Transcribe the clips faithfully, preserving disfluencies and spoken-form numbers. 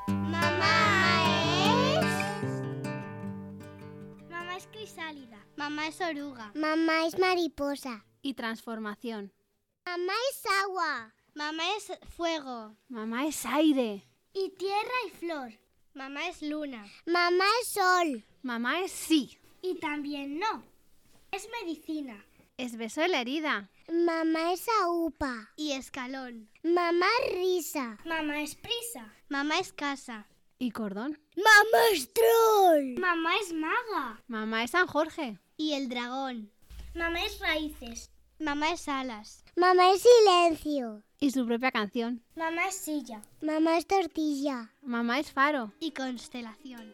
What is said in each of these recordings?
Mamá es... Mamá es crisálida. Mamá es oruga. Mamá es mariposa. Y transformación. Mamá es agua. Mamá es fuego. Mamá es aire. Y tierra y flor. Mamá es luna. Mamá es sol. Mamá es sí. Y también no. Es medicina. Es beso en la herida. Mamá es aupa. Y escalón. Mamá es risa. Mamá es prisa. Mamá es casa. Y cordón. Mamá es troll. Mamá es maga. Mamá es San Jorge. Y el dragón. Mamá es raíces. Mamá es alas. Mamá es silencio. Y su propia canción. Mamá es silla. Mamá es tortilla. Mamá es faro. Y constelación.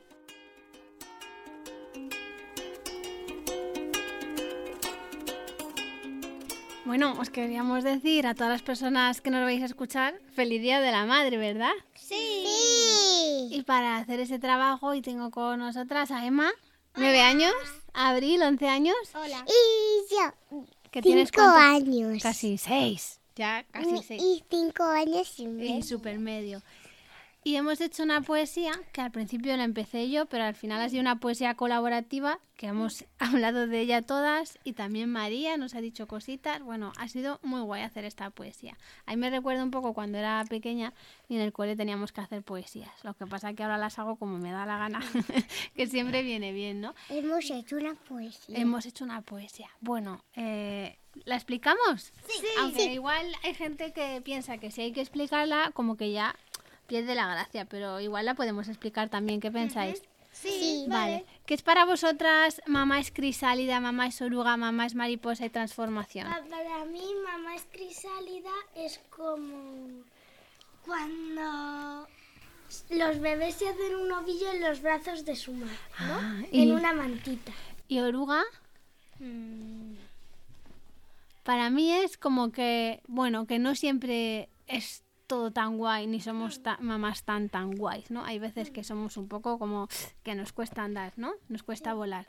Bueno, os queríamos decir a todas las personas que nos vais a escuchar, feliz Día de la Madre, ¿verdad? Sí. Sí. Y para hacer ese trabajo hoy tengo con nosotras a Emma, nueve años, a Abril, once años, Hola. Y yo, que tienes cinco cuánto? años. Casi seis, ya casi seis. Y cinco años y medio. Y supermedio. Y hemos hecho una poesía que al principio la empecé yo, pero al final ha sido una poesía colaborativa que hemos hablado de ella todas y también María nos ha dicho cositas. Bueno, ha sido muy guay hacer esta poesía. A mí me recuerda un poco cuando era pequeña y en el cole teníamos que hacer poesías. Lo que pasa es que ahora las hago como me da la gana, que siempre viene bien, ¿no? Hemos hecho una poesía. Hemos hecho una poesía. Bueno, eh, ¿la explicamos? Sí. Aunque igual hay gente que piensa que si hay que explicarla, como que ya pierde la gracia, pero igual la podemos explicar también. ¿Qué pensáis? Sí. Vale. ¿Qué es para vosotras mamá es crisálida, mamá es oruga, mamá es mariposa y transformación? Pa- Para mí, mamá es crisálida es como cuando los bebés se hacen un ovillo en los brazos de su madre, ¿no? Ah, y- En una mantita. ¿Y oruga? Mm, Para mí es como que, bueno, que no siempre es todo tan guay, ni somos ta- mamás tan tan guays, ¿no? Hay veces que somos un poco como que nos cuesta andar, ¿no? Nos cuesta volar.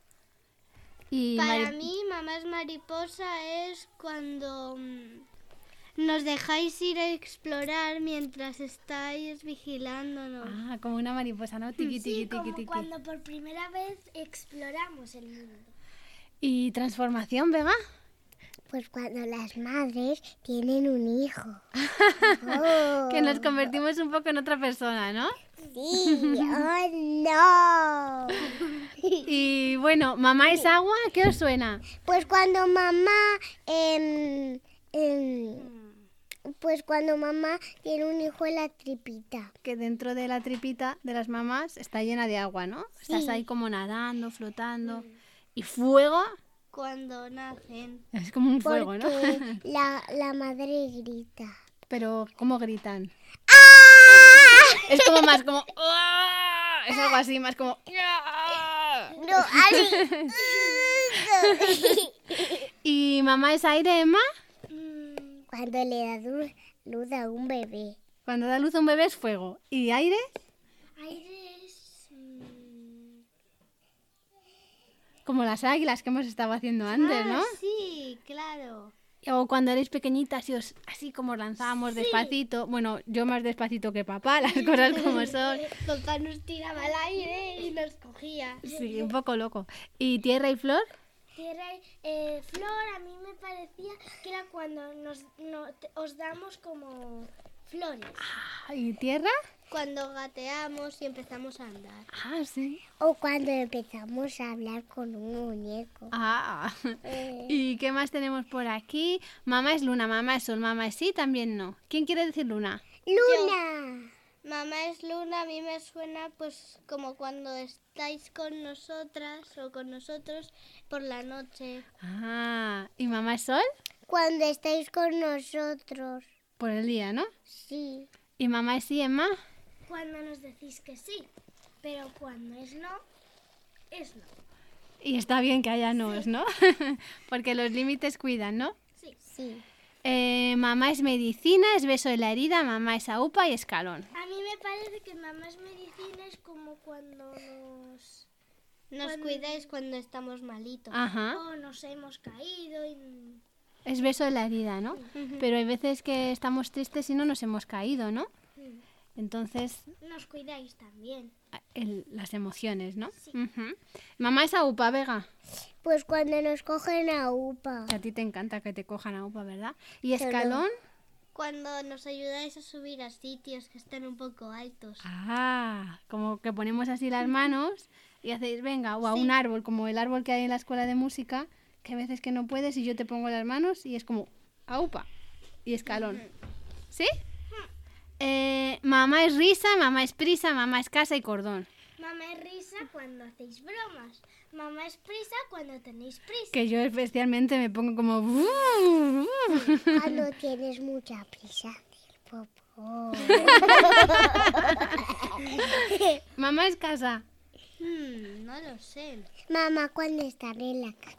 Y Para mari- mí, mamá es mariposa es cuando mm, nos dejáis ir a explorar mientras estáis vigilándonos. Ah, como una mariposa, ¿no? Tiqui, tiqui, Sí, tiqui, como tiqui. cuando por primera vez exploramos el mundo. ¿Y transformación, Vega? Pues cuando las madres tienen un hijo. Oh. Que nos convertimos un poco en otra persona, ¿no? Sí. Oh, no. Y bueno, mamá es agua, ¿qué os suena? Pues cuando mamá... em, em, pues cuando mamá tiene un hijo en la tripita. Que dentro de la tripita de las mamás está llena de agua, ¿no? Estás Sí. ahí como nadando, flotando. Y fuego, Cuando nacen. es como un fuego, ¿no? Porque la, la madre grita. Pero, ¿cómo gritan? ¡Ah! Es como más como... ¡ah! Es algo así, más como... ¡ah! No, así. ¿Y mamá es aire, Emma? Cuando le da luz, luz a un bebé. Cuando da luz a un bebé es fuego. ¿Y aire? Aire es... mm, Como las águilas que hemos estado haciendo antes, ¿no? Ah, sí, claro. O cuando erais pequeñitas y os así como os lanzábamos despacito. Bueno, yo más despacito que papá, las cosas como son. Papá nos tiraba al aire y nos cogía. Sí, un poco loco. ¿Y tierra y flor? Tierra y- eh, flor, a mí me parecía que era cuando nos, no- te- os damos como flores. ¿Y tierra? Cuando gateamos y empezamos a andar. Ah, sí. O cuando empezamos a hablar con un muñeco. Ah. Eh, ¿Y qué más tenemos por aquí? Mamá es luna, mamá es sol, mamá es sí, también no. ¿Quién quiere decir luna? Luna. Mamá es luna, a mí me suena pues como cuando estáis con nosotras o con nosotros por la noche. Ah. ¿Y mamá es sol? Cuando estáis con nosotros. Por el día, ¿no? Sí. ¿Y mamá es sí, Emma? Cuando nos decís que sí, pero cuando es no, es no. Y está bien que haya no's, ¿no? Porque los límites cuidan, ¿no? Sí. Sí. Eh, mamá es medicina, es beso de la herida, mamá es aupa y escalón. A mí me parece que mamá es medicina es como cuando nos... Nos Cuando- cuidáis cuando estamos malitos. Ajá. o nos hemos caído y... Es beso de la herida, ¿no? Pero hay veces que estamos tristes y no nos hemos caído, ¿no? Entonces, Nos cuidáis también. el- las emociones, ¿no? Ujú. Mamá es aupa, Vega. Pues cuando nos cogen a UPA. Que a ti te encanta que te cojan aupa, ¿verdad? ¿Y Solo- escalón? Cuando nos ayudáis a subir a sitios que estén un poco altos. Ah, como que ponemos así las manos y hacéis, venga, o a un árbol, como el árbol que hay en la escuela de música, que a veces que no puedes y yo te pongo las manos y es como aupa y escalón. ¿Sí? Eh, mamá es risa, mamá es prisa, mamá es casa y cordón. Mamá es risa cuando hacéis bromas. Mamá es prisa cuando tenéis prisa. Que yo especialmente me pongo como... Cuando tienes mucha prisa del popó. Mamá es casa. Hmm, no lo sé. Mamá cuando están en la casa.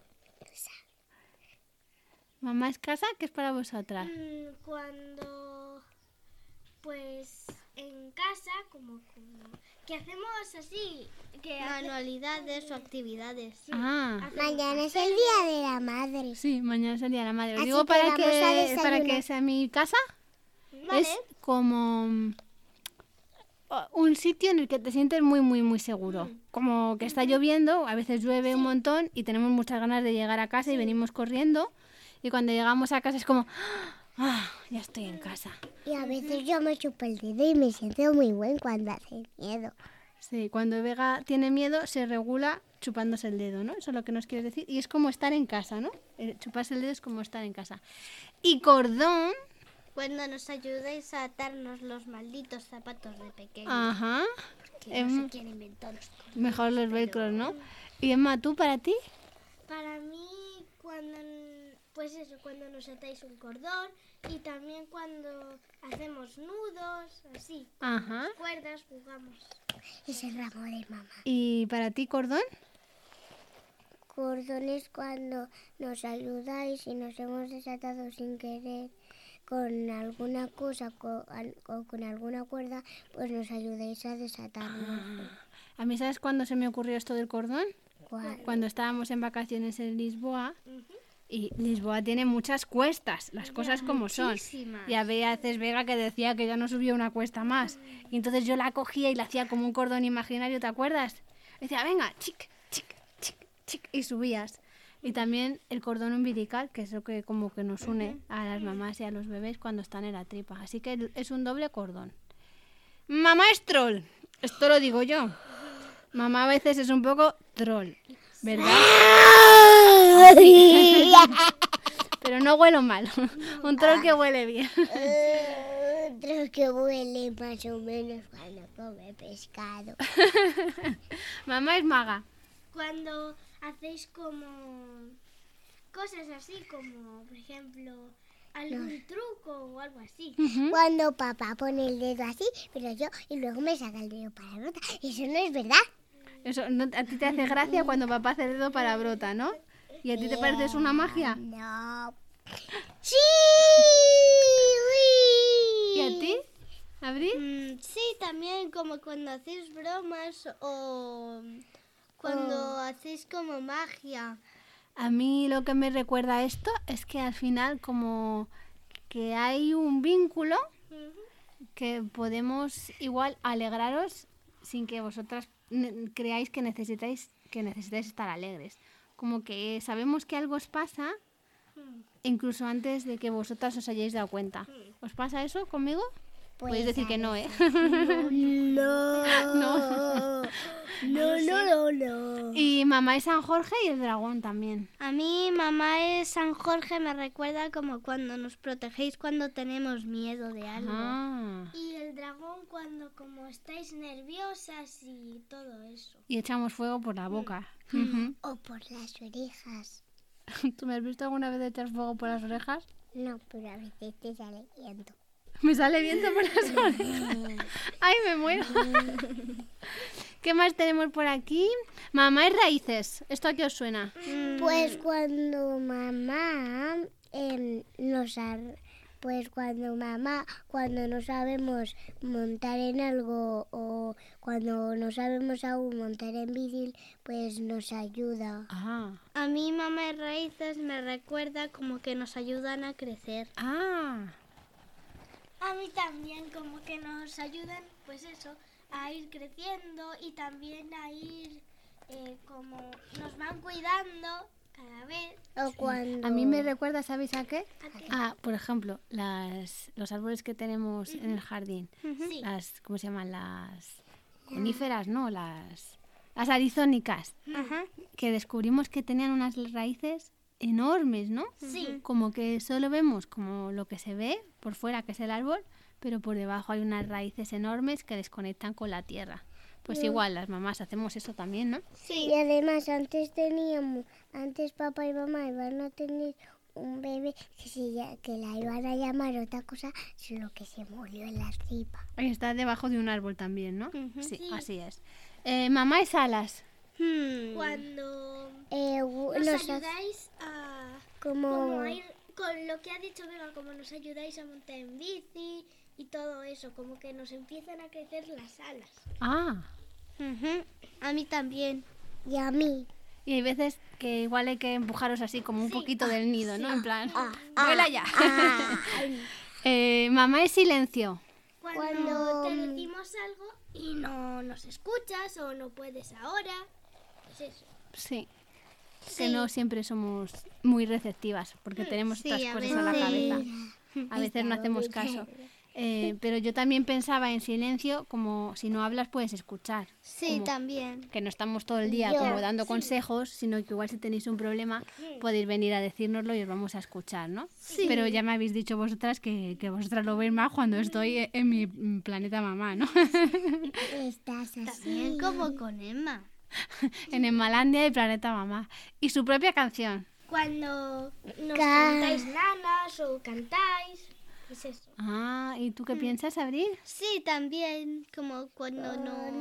Mamá es casa, ¿qué es para vosotras? Mm, Cuando, pues, en casa, como, como que hacemos así, que hace- Manualidades o actividades. Ah, hacemos Mañana es el día de la madre. sí, mañana es el día de la madre. Os Así digo que para vamos a que, desayunar. para que sea mi casa. Vale. Es como mm, un sitio en el que te sientes muy, muy, muy seguro. Como que está lloviendo, a veces llueve un montón y tenemos muchas ganas de llegar a casa y venimos corriendo. Y cuando llegamos a casa es como, ah, ya estoy en casa. Y a veces yo me chupo el dedo y me siento muy buen cuando hace miedo. Sí, cuando Vega tiene miedo se regula chupándose el dedo, ¿no? Eso es lo que nos quieres decir. Y es como estar en casa, ¿no? El chuparse el dedo es como estar en casa. Y cordón, Cuando nos ayudáis a atarnos los malditos zapatos de pequeños. ajá. Que Em, no sé quién inventó los cordones. mejor los velcros, ¿no? Y Emma, ¿tú para ti? Para mí, cuando, pues eso, cuando nos atáis un cordón y también cuando hacemos nudos, así, Ajá. cuerdas, jugamos. Es el ramo de mamá. ¿Y para ti cordón? Cordones cuando nos ayudáis y nos hemos desatado sin querer con alguna cosa co- al- o con alguna cuerda, pues nos ayudáis a desatarnos. A mí, ¿sabes cuándo se me ocurrió esto del cordón? ¿Cuál? Cuando estábamos en vacaciones en Lisboa. Y Lisboa tiene muchas cuestas, las cosas como son. muchísimas. Y a veces Vega que decía que ya no subía una cuesta más. Y entonces yo la cogía y la hacía como un cordón imaginario, ¿te acuerdas? Decía, venga, chic, chic, chic, chic, y subías. Y también el cordón umbilical, que es lo que como que nos une a las mamás y a los bebés cuando están en la tripa. Así que es un doble cordón. Mamá es troll. Esto lo digo yo. Mamá a veces es un poco troll, ¿verdad? Pero no huelo mal. Un troll que huele bien. Otro que huele más o menos cuando come pescado. Mamá es maga. Cuando hacéis como cosas así, como por ejemplo algún truco o algo así. Cuando papá pone el dedo así, pero yo, y luego me saca el dedo para brota. Eso no es verdad. Eso, ¿no- ¿a ti te hace gracia cuando papá hace el dedo para brota, no? ¿Y a ti te parece eso una magia? No. ¡Sí! ¿Y a ti? ¿Abril? Mm, sí, también como cuando hacéis bromas o cuando hacéis como magia. A mí lo que me recuerda a esto es que al final como que hay un vínculo que podemos igual alegraros sin que vosotras ne- creáis que necesitáis que necesitáis estar alegres. Como que sabemos que algo os pasa incluso antes de que vosotras os hayáis dado cuenta. ¿Os pasa eso conmigo? Podéis decir que no, ¿eh? No. No. No, no, no, no. Y mamá es San Jorge y el dragón también. A mí mamá es San Jorge, me recuerda como cuando nos protegéis cuando tenemos miedo de algo. Ah. Y el dragón cuando como estáis nerviosas y todo eso. Y echamos fuego por la boca. Ujú. O por las orejas. ¿Tú me has visto alguna vez echar fuego por las orejas? No, pero a veces te sale viento. Me sale viento por las orejas. Ay, me muero. ¿Qué más tenemos por aquí? Mamá es raíces. ¿Esto a qué os suena? Pues cuando mamá em, nos ar- pues cuando mamá, cuando no sabemos montar en algo o cuando no sabemos aún montar en bici, pues nos ayuda. Ah. A mí mamá y raíces me recuerda como que nos ayudan a crecer. Ah. A mí también, como que nos ayudan, pues eso, a ir creciendo y también a ir, eh, como nos van cuidando cada vez. O cuando... A mí me recuerda, ¿sabéis a qué? ¿A qué? A, por ejemplo, las, los árboles que tenemos en el jardín. Sí. Las, ¿cómo se llaman? Las coníferas, ¿no? Las, las arizónicas. Que descubrimos que tenían unas raíces enormes, ¿no? Sí. Como que solo vemos como lo que se ve por fuera, que es el árbol, pero por debajo hay unas raíces enormes que desconectan con la tierra. Pues igual, las mamás hacemos eso también, ¿no? Y además antes teníamos, antes papá y mamá iban a tener un bebé que, se, lla- que la iban a llamar otra cosa, solo que se murió en la tripa. Ahí está debajo de un árbol también, ¿no? Sí, Sí. así es. Eh, mamá es alas. Cuando Eh, gu- nos nos ha- ayudáis a, como... como a ir, con lo que ha dicho Vega, como nos ayudáis a montar en bici y todo eso, como que nos empiezan a crecer las alas. Ah, A mí también. Y a mí. y hay veces que igual hay que empujaros así como un poquito del nido, ¿no? En plan, Ah, vuela ya. ah, ay. Eh, mamá es silencio. Cuando, Cuando, te mm, decimos algo y no nos escuchas o no puedes ahora, pues eso. Sí. Que no siempre somos muy receptivas porque tenemos Sí, otras a cosas a la cabeza. veces. A veces no hacemos caso. Eh, pero yo también pensaba en silencio como si no hablas puedes escuchar. Sí, Como también. que no estamos todo el día Yo, como dando consejos, sino que igual si tenéis un problema podéis venir a decírnoslo y os vamos a escuchar, ¿no? Pero ya me habéis dicho vosotras que, que vosotras lo veis más cuando estoy en mi mm, planeta mamá, ¿no? Estás así. También como con Emma. En Emmalandia y planeta mamá. Y su propia canción. Cuando nos Ca- cantáis nanas o cantáis, pues eso. Ah, ¿y tú qué piensas, Abril? Sí, también como cuando no